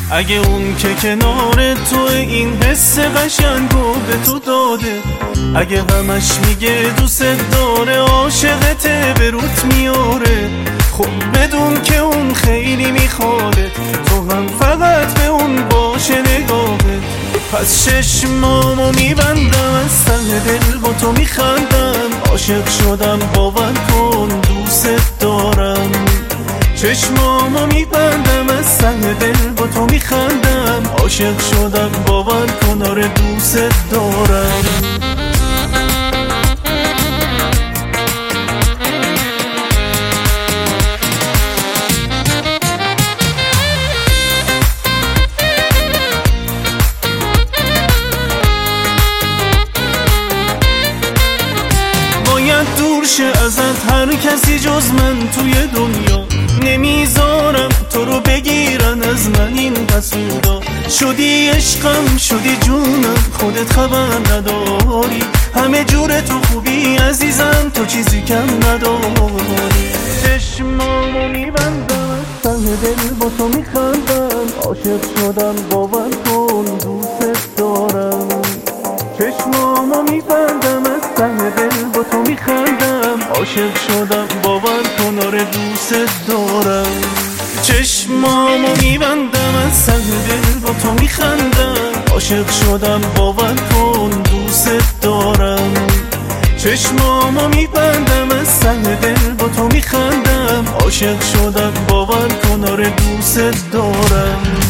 اگه اون که کنار تو این حس قشنگو به تو داده، اگه همش میگه دوست داره عاشقته به روت میاره، خب بدون که اون خیلی میخواد تو هم فقط به اون باشه نگاهت. پس چشمامو میبندم از ته دل با تو میخندم، عاشق شدم باور کن دوست دارم. چشمامو میبندم از ته دل با تو میخندم، عاشق شدم باور کن آره دوست دارم. دور شه ازت هر کسی جز من توی دنیا، نمیذارم تو رو بگیرن از من این حسودا. شدی عشقم شدی جونم خودت خبر نداری، همه جور تو خوبی عزیزم تو چیزی کم نداری. چشمامو میبندم از ته دل با تو میخندم، عاشق شدم باور کن دوست دارم. چشمامو میبندم از ته دل با تو میخندم، عاشق شدم باور کن آره دوست دارم. چشمامو میبندم از ته دل با تو میخندم، عاشق شدم باور کن دوست دارم. چشمامو میبندم از ته دل با تو میخندم، عاشق شدم باور کن آره دوست دارم.